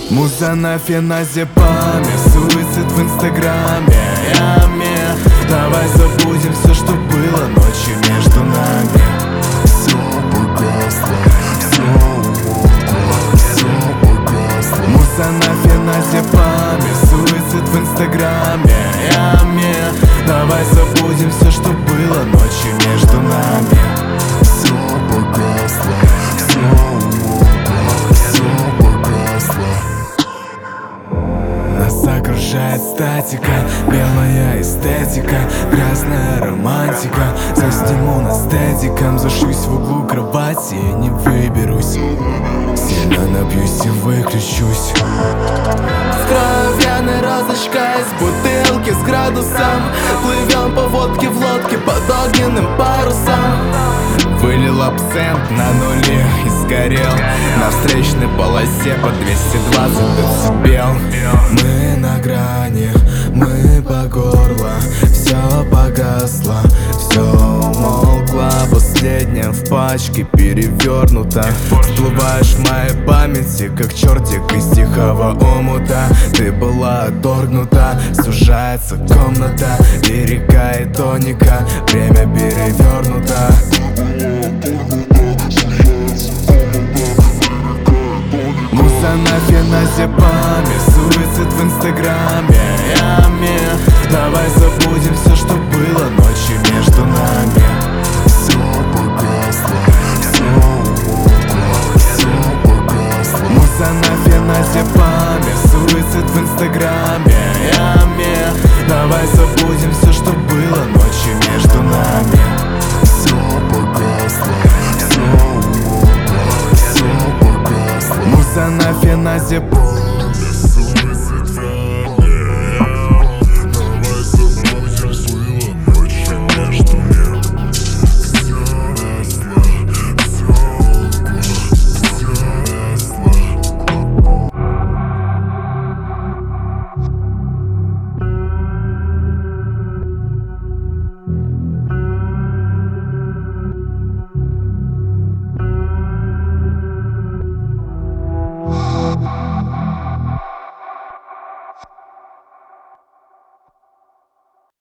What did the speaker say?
Муза на феназепаме, суицид в инстаграме. Давай забудем все, что было ночью между нами. Все погасло, все умолкло, все погасло. Муза на феназепаме, суицид в инстаграме. Давай забудем все, что было ночью между нами. Все погасло, все умолкло, все погасло. Нас окружает статика, белая эстетика, грязная романтика. Засниму на стедиком, зашусь в углу кровати и не выберусь. Сильно напьюсь и выключусь. В кровяной розочка из бутылки с градусом. Плывем по водке в лодке под огненным парусом. Вылил абсент на нуле и сгорел на встречной полосе по 220 децибел. Мы на грани, мы по горло. Все погасло, все умолкло. Последняя в пачке перевернута. Всплываешь в моей памяти, как чертик из тихого омута. Ты была отторгнута, сужается комната. И река, и тоника, время перевернуто. Муза на феназепаме, суицид в инстаграме. Давай забудем все, что было ночью между нами. Все погасло, все умолкло, все погасло. Муза на феназепаме, суицид в инстаграме. Давай забудем все, что было ночью между нами. Все погасло, все умолкло, все погасло. Муза на феназепаме.